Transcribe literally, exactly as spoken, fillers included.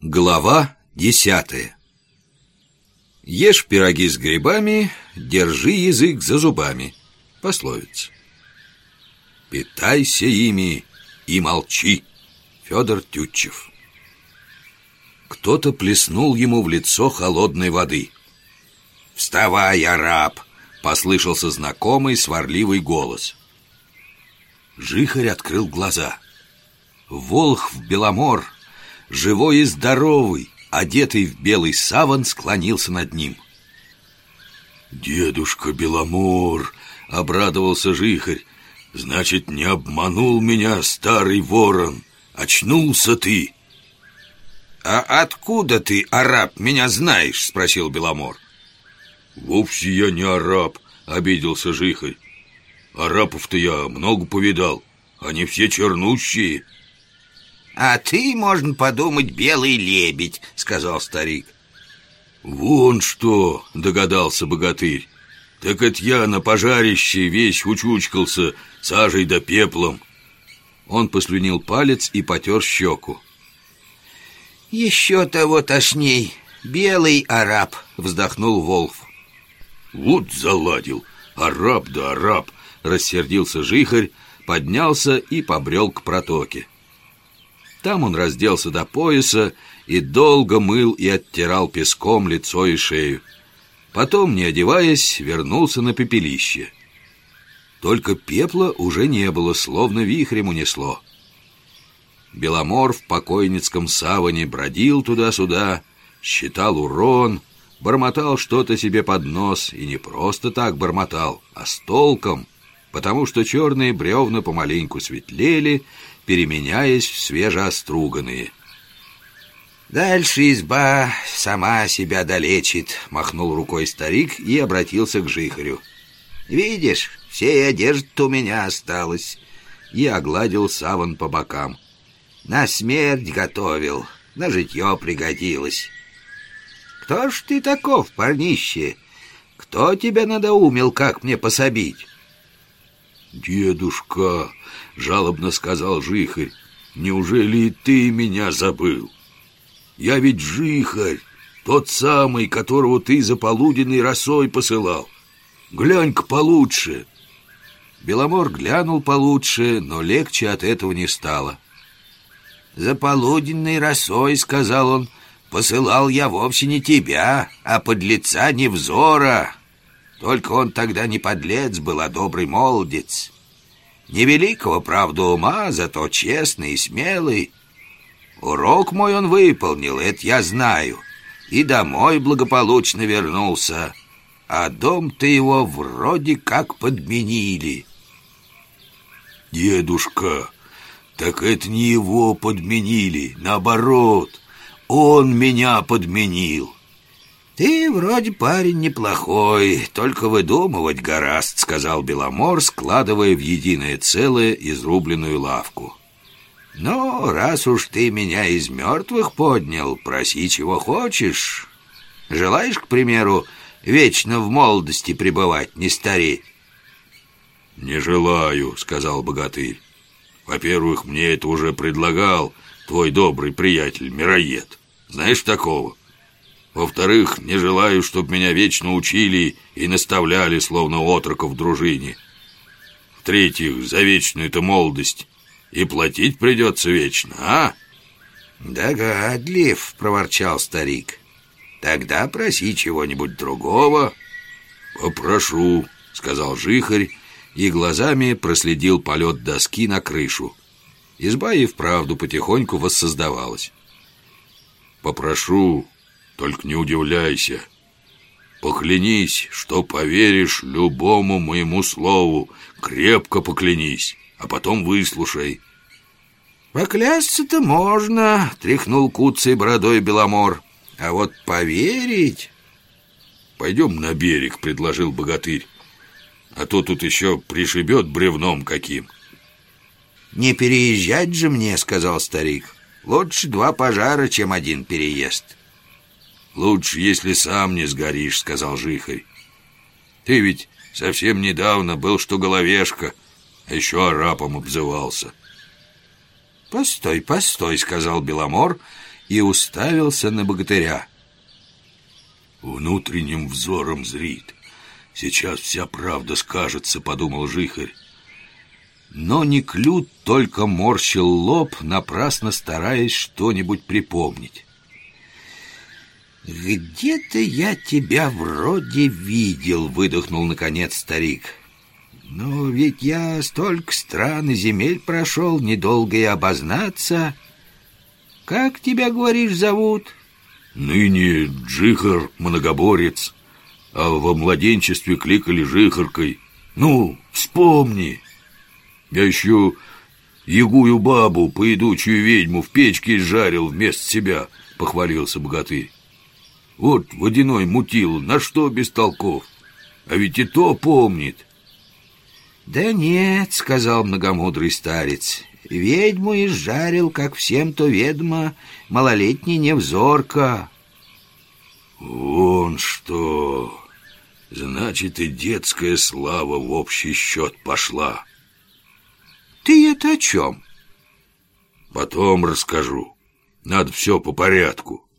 Глава десятая. Ешь пироги с грибами, держи язык за зубами. Пословица. Питайся ими и молчи. Федор Тютчев. Кто-то плеснул ему в лицо холодной воды. «Вставай, араб!» — послышался знакомый сварливый голос. Жихарь открыл глаза. Волхв Беломор, живой и здоровый, одетый в белый саван, склонился над ним. «Дедушка Беломор!» — обрадовался Жихарь. «Значит, не обманул меня старый ворон. Очнулся ты!» «А откуда ты, араб, меня знаешь?» — спросил Беломор. «Вовсе я не араб», — обиделся Жихарь. «Арабов-то я много повидал. Они все чернущие». «А ты, можно подумать, белый лебедь», — сказал старик. «Вон что», — догадался богатырь. «Так это я на пожарище весь учучкался сажей да пеплом». Он послюнил палец и потер щеку. «Еще того тошней, белый араб», — вздохнул Волхв. «Вот заладил, араб да араб», — рассердился Жихарь, поднялся и побрел к протоке. Там он разделся до пояса и долго мыл и оттирал песком лицо и шею. Потом, не одеваясь, вернулся на пепелище. Только пепла уже не было, словно вихрем унесло. Беломор в покойницком саване бродил туда-сюда, считал урон, бормотал что-то себе под нос, и не просто так бормотал, а с толком, потому что черные бревна помаленьку светлели, переменяясь в свежеоструганные. «Дальше изба сама себя долечит», — махнул рукой старик и обратился к Жихарю. «Видишь, всей одежды-то у меня осталось», и огладил саван по бокам. «На смерть готовил, на житье пригодилось». «Кто ж ты таков, парнище? Кто тебя надоумил, как мне пособить?» «Дедушка», — жалобно сказал Жихарь, — «неужели и ты меня забыл? Я ведь Жихарь, тот самый, которого ты за полуденной росой посылал. Глянь-ка получше». Беломор глянул получше, но легче от этого не стало. «За полуденной росой, — сказал он, — посылал я вовсе не тебя, а подлеца Невзора. Только он тогда не подлец был, а добрый молодец. Невеликого, правда, ума, зато честный и смелый. Урок мой он выполнил, это я знаю, и домой благополучно вернулся, а дом-то его вроде как подменили». «Дедушка, так это не его подменили, наоборот, он меня подменил». «Ты вроде парень неплохой, только выдумывать гораст», — сказал Беломор, складывая в единое целое изрубленную лавку. «Ну, раз уж ты меня из мертвых поднял, проси, чего хочешь. Желаешь, к примеру, вечно в молодости пребывать, не стареть?» «Не желаю», — сказал богатырь. «Во-первых, мне это уже предлагал твой добрый приятель Мироед. Знаешь такого? Во-вторых, не желаю, чтоб меня вечно учили и наставляли, словно отрока в дружине. В-третьих, за вечную-то молодость и платить придется вечно, а?» «Догадлив», — проворчал старик. «Тогда проси чего-нибудь другого». «Попрошу», — сказал Жихарь, и глазами проследил полет доски на крышу. Изба и вправду потихоньку воссоздавалась. «Попрошу, только не удивляйся. Поклянись, что поверишь любому моему слову. Крепко поклянись, а потом выслушай». «Поклясться-то можно», — тряхнул куцей бородой Беломор. «А вот поверить...» «Пойдем на берег», — предложил богатырь. «А то тут еще пришибет бревном каким». «Не переезжать же мне», — сказал старик. «Лучше два пожара, чем один переезд». «Лучше, если сам не сгоришь», — сказал Жихарь. «Ты ведь совсем недавно был что головешка, а еще арапом обзывался». «Постой, постой», — сказал Беломор и уставился на богатыря. «Внутренним взором зрит. Сейчас вся правда скажется», — подумал Жихарь. Но Неклюд только морщил лоб, напрасно стараясь что-нибудь припомнить. «Где-то я тебя вроде видел», — выдохнул наконец старик. «Но ведь я столько стран и земель прошел, недолго и обознаться. Как тебя, говоришь, зовут?» «Ныне Джихар Многоборец, а во младенчестве кликали Жихаркой. Ну, вспомни! Я еще ягую бабу, поедучую ведьму, в печке изжарил вместо себя», — похвалился богатырь. «Вот водяной мутил, на что без толков? А ведь и то помнит». «Да нет», — сказал многомудрый старец, — «ведьму изжарил, как всем то ведомо, малолетний невзорка». «Вон что! Значит, и детская слава в общий счет пошла». «Ты это о чем?» «Потом расскажу. Надо все по порядку».